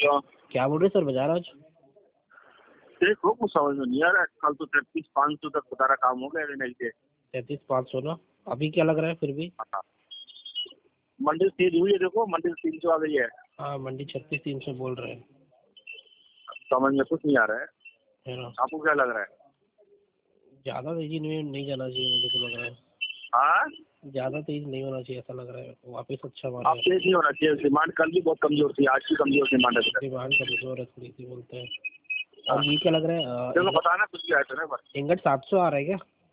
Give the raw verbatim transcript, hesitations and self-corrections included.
क्यों? क्या बोल रहे सर बाजार आज? देखो कुछ समझ में नहीं आ रहा है। कल तो तैतीस पाँच सौ तक बता रहा काम हो गया नहीं थे। तैतीस पाँच सौ ना, अभी क्या लग रहा है फिर भी? हाँ, मंडी तेज हुई है, देखो मंडी तीन सौ आ गई है। हाँ मंडी छत्तीस तीन सौ बोल रहे हैं। समझ में कुछ नहीं आ रहा है, है ना? आपको क्या लग रहा है? ज़्यादा तेजी नहीं नहीं जाना चाहिए, मुझे तो लग रहा है हाँ, ज़्यादा तेज नहीं होना चाहिए, ऐसा लग रहा है वापस अच्छा मार आप है। तेज नहीं होना चाहिए। डिमांड कल भी बहुत कमजोर थी, आज भी कमजोर डिमांड है। डिमांड कमजोर है थोड़ी सी बोलते हैं। और ये क्या लग रहा है, देखो इंगट बताना कुछ भी आया था ना बस। इंगट सात सौ आ रहा है क्या?